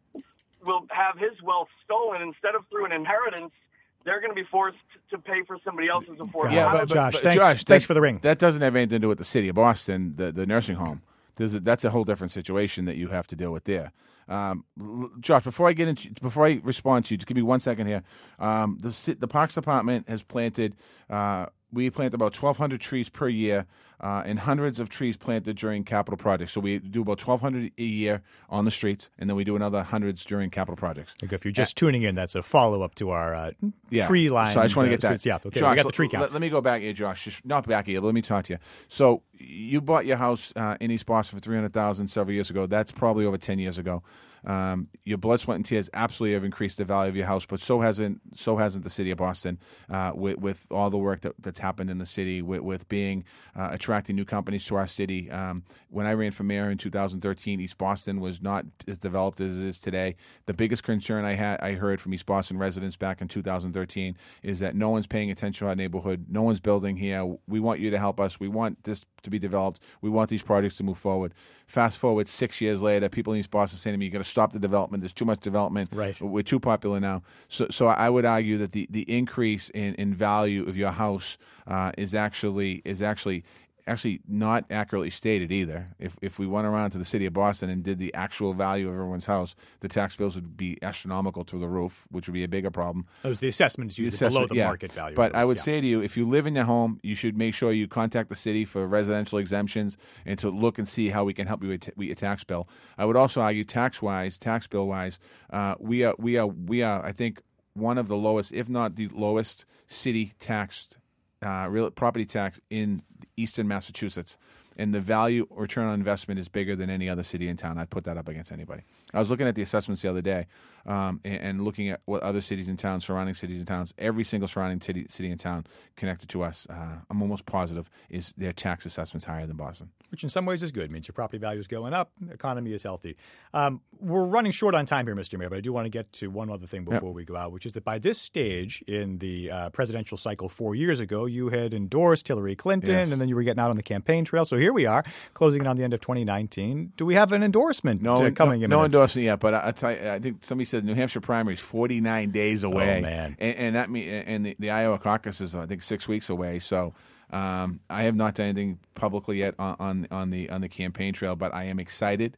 will have his wealth stolen instead of through an inheritance. They're going to be forced to pay for somebody else's affordable yeah, housing. but, but, Josh, but, thanks, Josh, thanks that, for the ring. That doesn't have anything to do with the city of Boston, the, the nursing home. There's a, that's a whole different situation that you have to deal with there. Um, Josh, before I get into before I respond to you, just give me one second here. Um, the the Parks Department has planted. Uh, we plant about twelve hundred trees per year, uh, and hundreds of trees planted during capital projects. So we do about twelve hundred a year on the streets, and then we do another hundreds during capital projects. Like if you're just uh, tuning in, that's a follow up to our uh, yeah. tree line. So I just want to uh, get that. Streets. Yeah, okay. Josh, we got the tree count. Let, let me go back here, Josh. Just not back here. But let me talk to you. So you bought your house uh, in East Boston for three hundred thousand dollars several years ago. That's probably over ten years ago. Um, your blood, sweat, and tears absolutely have increased the value of your house, but so hasn't so hasn't the city of Boston uh, with, with all the work that, that's happened in the city, with, with being uh, attracting new companies to our city. Um, when I ran for mayor in two thousand thirteen, East Boston was not as developed as it is today. The biggest concern I had, I heard from East Boston residents back in two thousand thirteen is that no one's paying attention to our neighborhood, no one's building here. We want you to help us. We want this to be developed. We want these projects to move forward. Fast forward six years later, people in East Boston saying to me, "You got to stop the development. There's too much development. Right. We're too popular now." So, so I would argue that the, the increase in, in value of your house uh, is actually is actually actually not accurately stated either. If if we went around to the city of Boston and did the actual value of everyone's house, the tax bills would be astronomical through the roof, which would be a bigger problem. Those the assessment is usually the assessment, below the yeah. market value. But those, I would yeah. say to you, if you live in your home, you should make sure you contact the city for residential exemptions and to look and see how we can help you with your tax bill. I would also argue tax-wise, tax bill-wise, uh, we are we are we are I think one of the lowest, if not the lowest, city taxed uh, real property tax in eastern Massachusetts. And the value return on investment is bigger than any other city in town. I'd put that up against anybody. I was looking at the assessments the other day um, and, and looking at what other cities in town, surrounding cities and towns, every single surrounding city, city and town connected to us, uh, I'm almost positive, is their tax assessments higher than Boston. Which in some ways is good. It means your property value is going up, economy is healthy. Um, we're running short on time here, Mister Mayor, but I do want to get to one other thing before yep. we go out, which is that by this stage in the uh, presidential cycle four years ago, you had endorsed Hillary Clinton, yes. and then you were getting out on the campaign trail. So here we are, closing in on the end of twenty nineteen. Do we have an endorsement no, uh, coming no, in? No endorsement yet, but I, I, tell you, I think somebody said New Hampshire primary is forty-nine days away. Oh, man. And, and, that mean, and the, the Iowa caucus is, I think, six weeks away. So um, I have not done anything publicly yet on, on, on, the, on the campaign trail, but I am excited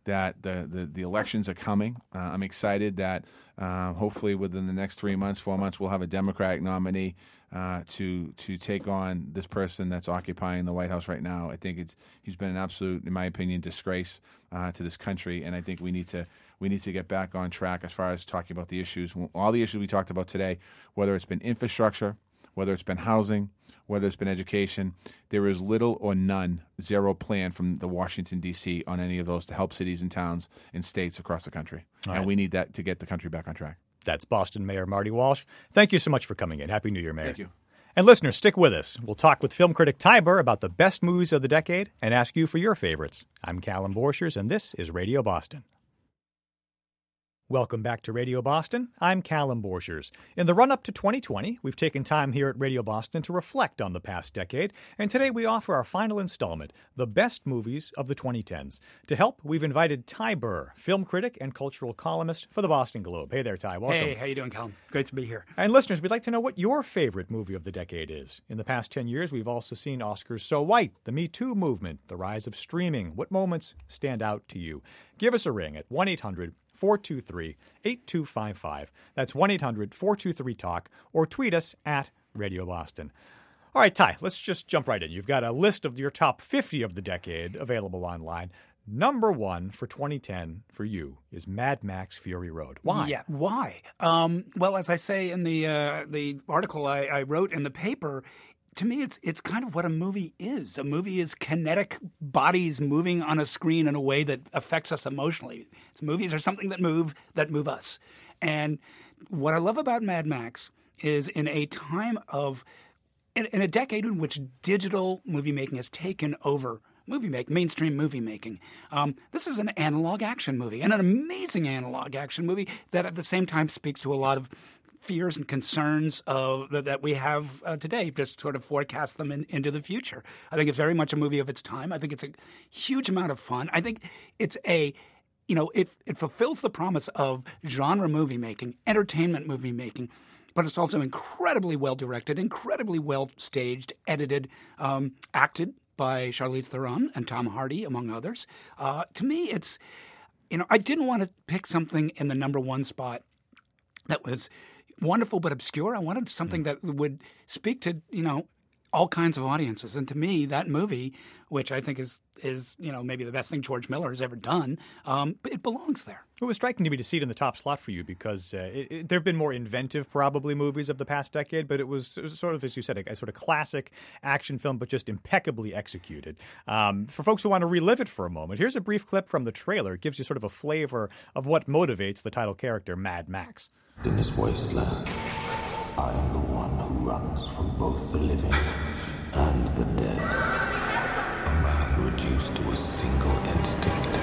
that the, the, the elections are coming. Uh, I'm excited that uh, hopefully within the next three months, four months, we'll have a Democratic nominee uh, to to take on this person that's occupying the White House right now. I think it's he's been an absolute, in my opinion, disgrace uh, to this country, and I think we need to we need to get back on track as far as talking about the issues, all the issues we talked about today, whether it's been infrastructure, whether it's been housing, whether it's been education. There is little or none, zero plan from the Washington, D C on any of those to help cities and towns and states across the country. All and right. we need that to get the country back on track. That's Boston Mayor Marty Walsh. Thank you so much for coming in. Happy New Year, Mayor. Thank you. And listeners, stick with us. We'll talk with film critic Ty Burr about the best movies of the decade and ask you for your favorites. I'm Callum Borchers, and this is Radio Boston. Welcome back to Radio Boston. I'm Callum Borchers. In the run-up to twenty twenty, we've taken time here at Radio Boston to reflect on the past decade, and today we offer our final installment, The Best Movies of the twenty tens. To help, we've invited Ty Burr, film critic and cultural columnist for the Boston Globe. Hey there, Ty. Welcome. Hey, how you doing, Callum? Great to be here. And listeners, we'd like to know what your favorite movie of the decade is. In the past ten years, we've also seen Oscars So White, the Me Too movement, the rise of streaming. What moments stand out to you? Give us a ring at one eight hundred four two three eight two five five. That's one eight hundred four two three talk, or tweet us at Radio Boston. All right, Ty, let's just jump right in. You've got a list of your top fifty of the decade available online. Number one for twenty ten for you is Mad Max Fury Road. Why? Yeah, why? Um, well, as I say in the uh, the article I, I wrote in the paper, to me, it's it's kind of what a movie is. A movie is kinetic bodies moving on a screen in a way that affects us emotionally. It's movies are something that move that move us. And what I love about Mad Max is in a time of in, in a decade in which digital movie making has taken over movie making, mainstream movie making. Um, this is an analog action movie, and an amazing analog action movie that at the same time speaks to a lot of fears and concerns of, that, that we have uh, today, just sort of forecast them in, into the future. I think it's very much a movie of its time. I think it's a huge amount of fun. I think it's a, you know, it, it fulfills the promise of genre movie making, entertainment movie making, but it's also incredibly well directed, incredibly well staged, edited, um, acted by Charlize Theron and Tom Hardy, among others. Uh, to me, it's, you know, I didn't want to pick something in the number one spot that was wonderful but obscure. I wanted something that would speak to, you know, all kinds of audiences. And to me, that movie, which I think is, is you know, maybe the best thing George Miller has ever done, um, it belongs there. It was striking to me to see it in the top slot for you because uh, it, it, there have been more inventive, probably, movies of the past decade, but it was, it was sort of, as you said, a, a sort of classic action film, but just impeccably executed. Um, for folks who want to relive it for a moment, here's a brief clip from the trailer. It gives you sort of a flavor of what motivates the title character, Mad Max. In this wasteland, I am the one who runs from both the living and the dead. A man reduced to a single instinct.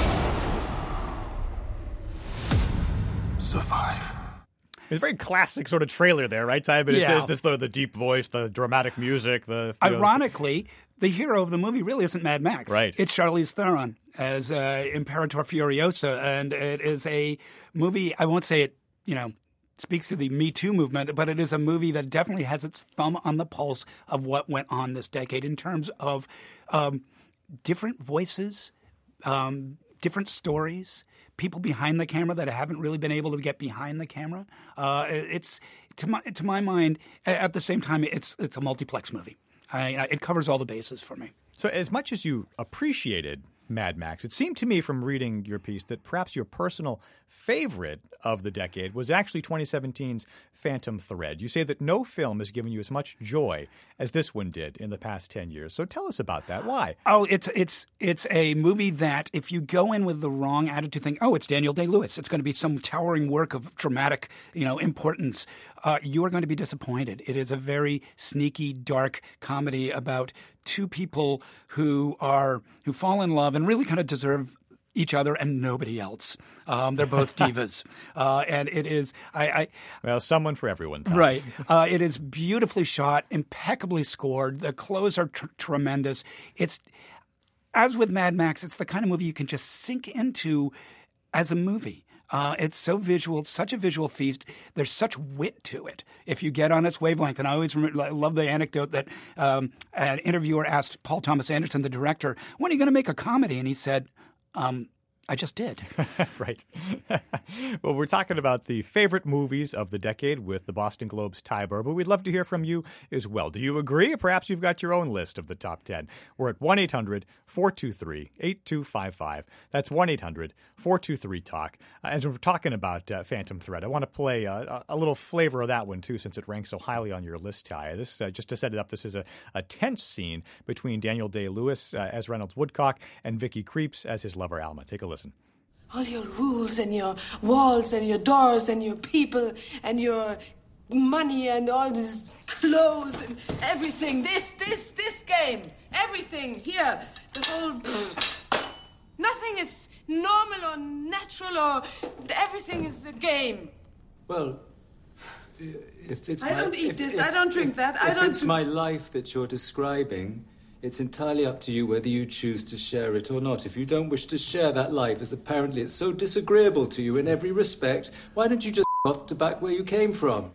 Survive. It's a very classic sort of trailer there, right, Ty? But it Yeah. says this, the, the deep voice, the dramatic music. The you know, Ironically, the hero of the movie really isn't Mad Max. Right. It's Charlize Theron as uh, Imperator Furiosa, and it is a movie, I won't say it, you know, speaks to the Me Too movement, but it is a movie that definitely has its thumb on the pulse of what went on this decade in terms of um, different voices, um, different stories, people behind the camera that haven't really been able to get behind the camera. Uh, it's to my to my mind. At the same time, it's it's a multiplex movie. I, I, it covers all the bases for me. So, as much as you appreciated Mad Max, it seemed to me from reading your piece that perhaps your personal favorite of the decade was actually twenty seventeen's Phantom Thread. You say that no film has given you as much joy as this one did in the past ten years. So tell us about that. Why? Oh, it's it's it's a movie that if you go in with the wrong attitude, think, oh, it's Daniel Day-Lewis, it's going to be some towering work of dramatic, you know, importance, uh, you are going to be disappointed. It is a very sneaky, dark comedy about two people who are who fall in love and really kind of deserve each other and nobody else. Um, they're both divas, uh, and it is I, I well, someone for everyone. Tom. Right. Uh, it is beautifully shot, impeccably scored. The clothes are tr- tremendous. It's as with Mad Max, it's the kind of movie you can just sink into as a movie. Uh, it's so visual, such a visual feast. There's such wit to it if you get on its wavelength. And I always remember, I love the anecdote that um, an interviewer asked Paul Thomas Anderson, the director, when are you going to make a comedy? And he said, um, I just did. Right. Well, we're talking about the favorite movies of the decade with the Boston Globe's Ty Burr, but we'd love to hear from you as well. Do you agree? Or perhaps you've got your own list of the top ten. We're at one eight hundred four two three eight two five five. That's one eight hundred four two three talk. Uh, as we're talking about uh, Phantom Thread, I want to play uh, a little flavor of that one, too, since it ranks so highly on your list, Ty. This, uh, just to set it up, this is a, a tense scene between Daniel Day-Lewis uh, as Reynolds Woodcock and Vicky Krieps as his lover, Alma. Take a listen. All your rules and your walls and your doors and your people and your money and all these clothes and everything. This, this, this game. Everything here. The whole... Nothing is normal or natural or... Everything is a game. Well, if it's I my, don't eat if, this. If, I don't drink if, that. If I don't... it's my life that you're describing... It's entirely up to you whether you choose to share it or not. If you don't wish to share that life, as apparently it's so disagreeable to you in every respect, why don't you just off to back where you came from?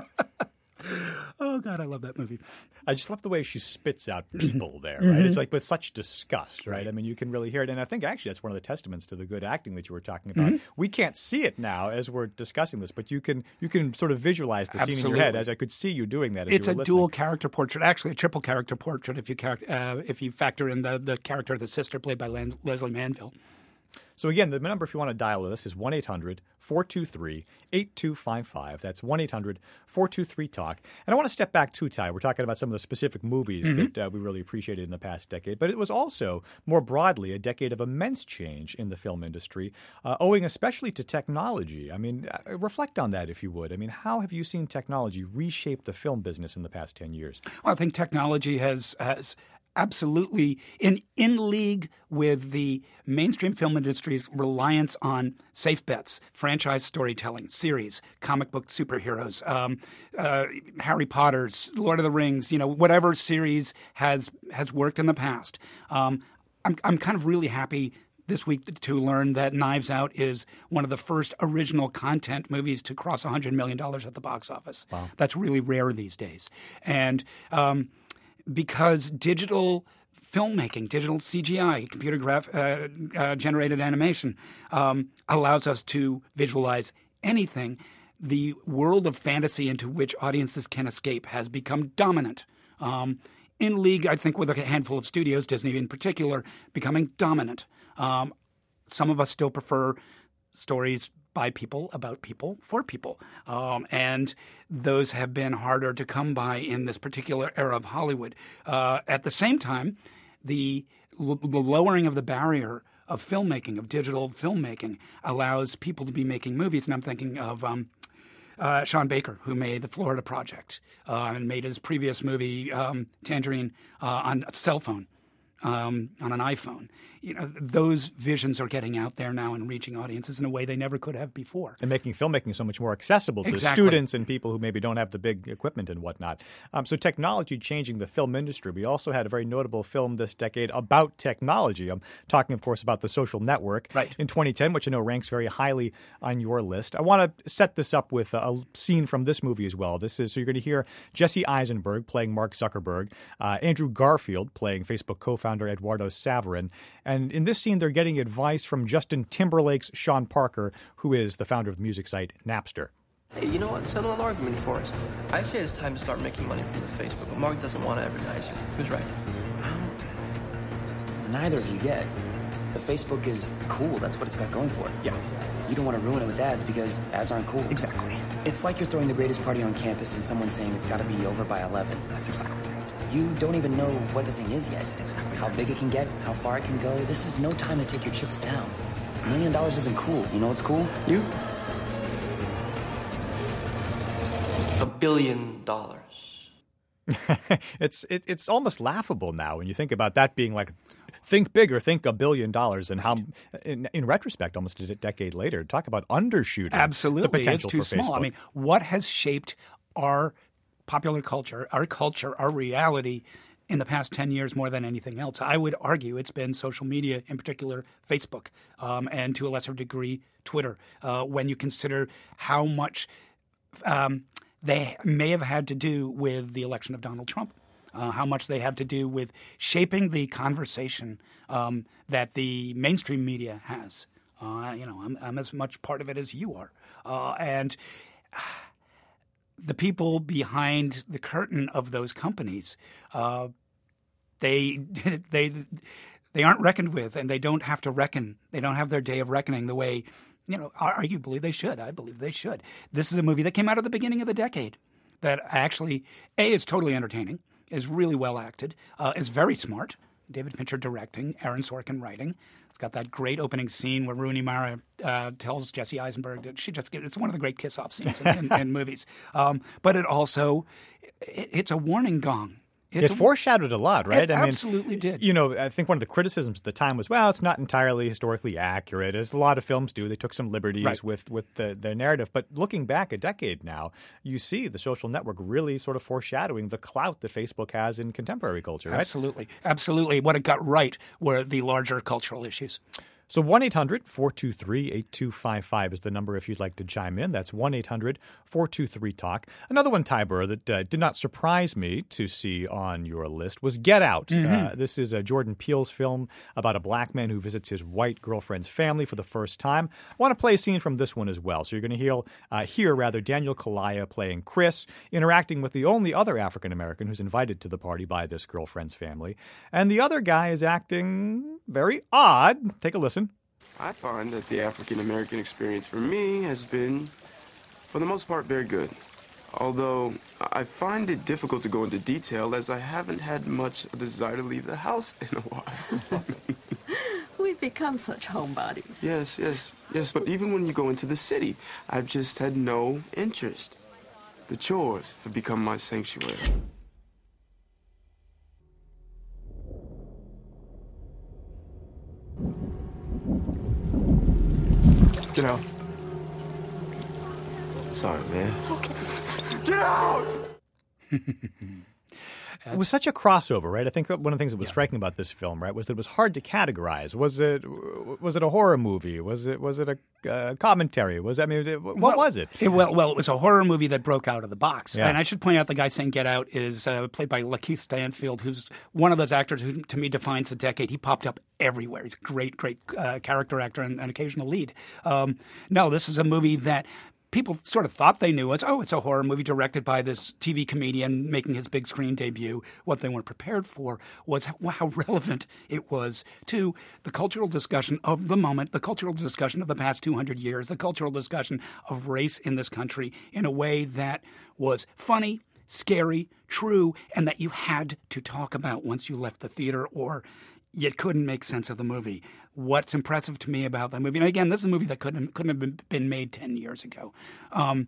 Oh, God, I love that movie. I just love the way she spits out people there, right? Mm-hmm. It's like with such disgust, right? I mean, you can really hear it. And I think actually that's one of the testaments to the good acting that you were talking about. Mm-hmm. We can't see it now as we're discussing this, but you can you can sort of visualize the Absolutely. scene in your head as I could see you doing that as It's you a were listening. dual character portrait, actually a triple character portrait if you char- uh, if you factor in the, the character of the sister played by Lan- Leslie Manville. So again, the number if you want to dial with us is one eight hundred four two three eight two five five. That's one eight hundred four two three talk. And I want to step back too, Ty. We're talking about some of the specific movies mm-hmm. that uh, we really appreciated in the past decade. But it was also, more broadly, a decade of immense change in the film industry, uh, owing especially to technology. I mean, uh, reflect on that, if you would. I mean, how have you seen technology reshape the film business in the past ten years? Well, I think technology has has absolutely in in league with the mainstream film industry's reliance on safe bets, franchise storytelling, series, comic book superheroes, um, uh, Harry Potter's, Lord of the Rings, you know, whatever series has has worked in the past. Um, I'm I'm kind of really happy this week to learn that Knives Out is one of the first original content movies to cross one hundred million dollars at the box office. Wow. That's really rare these days. And um, because digital filmmaking, digital C G I, computer graph, uh, uh, generated animation um, allows us to visualize anything, the world of fantasy into which audiences can escape has become dominant. Um, in league, I think, with a handful of studios, Disney in particular, becoming dominant. Um, some of us still prefer stories by people, about people, for people. Um, and those have been harder to come by in this particular era of Hollywood. Uh, at the same time, the, l- the lowering of the barrier of filmmaking, of digital filmmaking, allows people to be making movies. And I'm thinking of um, uh, Sean Baker, who made The Florida Project uh, and made his previous movie, um, Tangerine, uh, on a cell phone. Um, on an iPhone. You know, those visions are getting out there now and reaching audiences in a way they never could have before. And making filmmaking so much more accessible to exactly. students and people who maybe don't have the big equipment and whatnot. Um, so technology changing the film industry. We also had a very notable film this decade about technology. I'm talking, of course, about The Social Network right. in twenty ten, which I know ranks very highly on your list. I want to set this up with a scene from this movie as well. This is so you're going to hear Jesse Eisenberg playing Mark Zuckerberg, uh, Andrew Garfield playing Facebook co-founder Eduardo Saverin. And in this scene, they're getting advice from Justin Timberlake's Sean Parker, who is the founder of the music site Napster. Hey, you know what? Settle an argument for us. I say it's time to start making money from the Facebook, but Mark doesn't want to advertise you. Who's right? Neither of you yet. The Facebook is cool. That's what it's got going for it. Yeah. You don't want to ruin it with ads because ads aren't cool. Exactly. It's like you're throwing the greatest party on campus and someone's saying it's got to be over by eleven. That's exactly right. You don't even know what the thing is yet. Exactly. How big it can get, how far it can go. This is no time to take your chips down. A million dollars isn't cool. You know what's cool? You? A billion dollars. it's it, it's almost laughable now when you think about that being like, think bigger, think a billion dollars, and how, in, in retrospect, almost a decade later, talk about undershooting Absolutely. the potential it's too for Facebook. small. I mean, what has shaped our popular culture, our culture, our reality in the past ten years more than anything else? I would argue it's been social media, in particular Facebook, um, and to a lesser degree Twitter, uh, when you consider how much um, they may have had to do with the election of Donald Trump, uh, how much they have to do with shaping the conversation um, that the mainstream media has. Uh, you know, I'm, I'm as much part of it as you are. Uh, and the people behind the curtain of those companies, uh, they they they aren't reckoned with, and they don't have to reckon. They don't have their day of reckoning the way, you know, arguably they should. I believe they should. This is a movie that came out at the beginning of the decade that actually, A, is totally entertaining, is really well acted, uh, is very smart. David Fincher directing, Aaron Sorkin writing. It's got that great opening scene where Rooney Mara uh, tells Jesse Eisenberg that she just – it's one of the great kiss-off scenes in, in, in movies. Um, but it also it, – it's a warning gong. It's it foreshadowed a lot, right? It I mean, absolutely did. You know, I think one of the criticisms at the time was, well, it's not entirely historically accurate, as a lot of films do. They took some liberties Right. with, with the, their narrative. But looking back a decade now, you see the social network really sort of foreshadowing the clout that Facebook has in contemporary culture, right? Absolutely. Absolutely. What it got right were the larger cultural issues. So one eight hundred four two three eight two five five is the number if you'd like to chime in. That's one eight hundred four two three talk. Another one, Ty Burr, that uh, did not surprise me to see on your list was Get Out. Mm-hmm. Uh, this is a Jordan Peele's film about a black man who visits his white girlfriend's family for the first time. I want to play a scene from this one as well. So you're going to hear, uh, hear rather Daniel Kaluuya playing Chris, interacting with the only other African-American who's invited to the party by this girlfriend's family. And the other guy is acting very odd. Take a listen. I find that the African-American experience for me has been, for the most part, very good. Although I find it difficult to go into detail as I haven't had much desire to leave the house in a while. We've become such homebodies. Yes, yes, yes, but even when you go into the city, I've just had no interest. The chores have become my sanctuary. Get out. Sorry, man. Okay. Get out! It was such a crossover, right? I think one of the things that was yeah. striking about this film, right, was that it was hard to categorize. Was it was it a horror movie? Was it was it a uh, commentary? Was I mean, what well, was it? it? Well, well, it was a horror movie that broke out of the box. Yeah. And I should point out the guy saying "Get Out" is uh, played by Lakeith Stanfield, who's one of those actors who, to me, defines the decade. He popped up everywhere. He's a great, great uh, character actor and an occasional lead. Um, no, this is a movie that people sort of thought they knew was, oh, it's a horror movie directed by this T V comedian making his big screen debut. What they weren't prepared for was how relevant it was to the cultural discussion of the moment, the cultural discussion of the past two hundred years, the cultural discussion of race in this country in a way that was funny, scary, true, and that you had to talk about once you left the theater or you couldn't make sense of the movie. What's impressive to me about that movie, and again, this is a movie that couldn't couldn't have been, been made ten years ago. Um,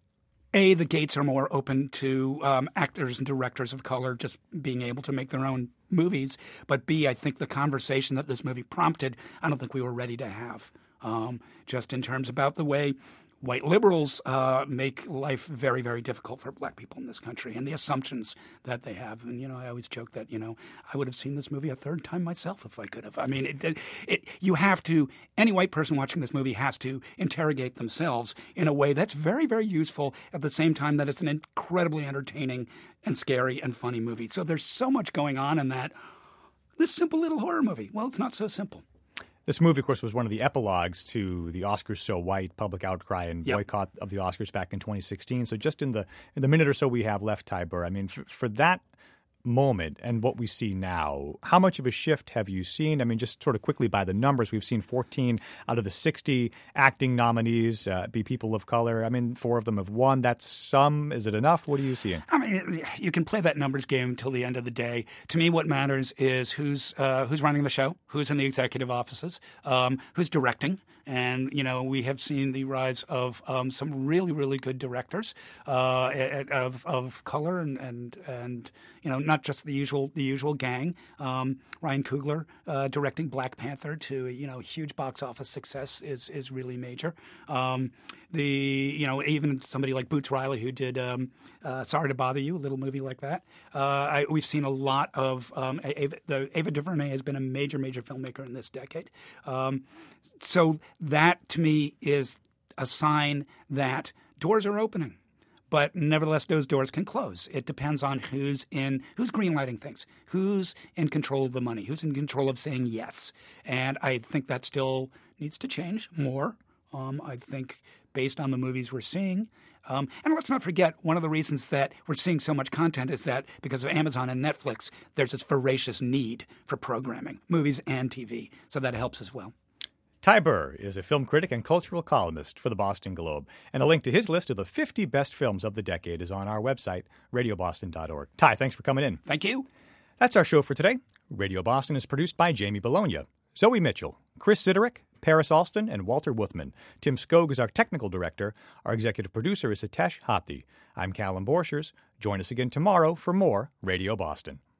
A, the gates are more open to um, actors and directors of color just being able to make their own movies. But B, I think the conversation that this movie prompted, I don't think we were ready to have, um, just in terms about the way white liberals uh, make life very, very difficult for black people in this country and the assumptions that they have. And, you know, I always joke that, you know, I would have seen this movie a third time myself if I could have. I mean, it, it, it, you have to – any white person watching this movie has to interrogate themselves in a way that's very, very useful at the same time that it's an incredibly entertaining and scary and funny movie. So there's so much going on in that. This simple little horror movie, well, it's not so simple. This movie, of course, was one of the epilogues to the Oscars So White public outcry and Yep. boycott of the Oscars back in twenty sixteen. So just in the in the minute or so we have left, Ty Burr, I mean, for, for that moment and what we see now, how much of a shift have you seen? I mean, just sort of quickly by the numbers, we've seen fourteen out of the sixty acting nominees uh, be people of color. I mean, four of them have won. That's some. Is it enough? What are you seeing? I mean, you can play that numbers game until the end of the day. To me, what matters is who's uh, who's running the show, who's in the executive offices, um, who's directing. And, you know, we have seen the rise of um, some really, really good directors uh, of of color and, and, and you know, not just the usual the usual gang. Um, Ryan Coogler uh, directing Black Panther to, you know, huge box office success is is really major. Um, the, you know, even somebody like Boots Riley who did um, uh, Sorry to Bother You, a little movie like that. Uh, I, we've seen a lot of um, Ava, the, Ava DuVernay has been a major, major filmmaker in this decade. Um, so that, to me, is a sign that doors are opening. But nevertheless, those doors can close. It depends on who's in, who's greenlighting things, who's in control of the money, who's in control of saying yes. And I think that still needs to change more. Um, I think based on the movies we're seeing. Um, and let's not forget, one of the reasons that we're seeing so much content is that because of Amazon and Netflix, there's this voracious need for programming, movies and T V. So that helps as well. Ty Burr is a film critic and cultural columnist for the Boston Globe. And a link to his list of the fifty best films of the decade is on our website, radio boston dot org. Ty, thanks for coming in. Thank you. That's our show for today. Radio Boston is produced by Jamie Bologna, Zoe Mitchell, Chris Siderick, Paris Alston, and Walter Wuthman. Tim Skog is our technical director. Our executive producer is Hitesh Hapti. I'm Callum Borchers. Join us again tomorrow for more Radio Boston.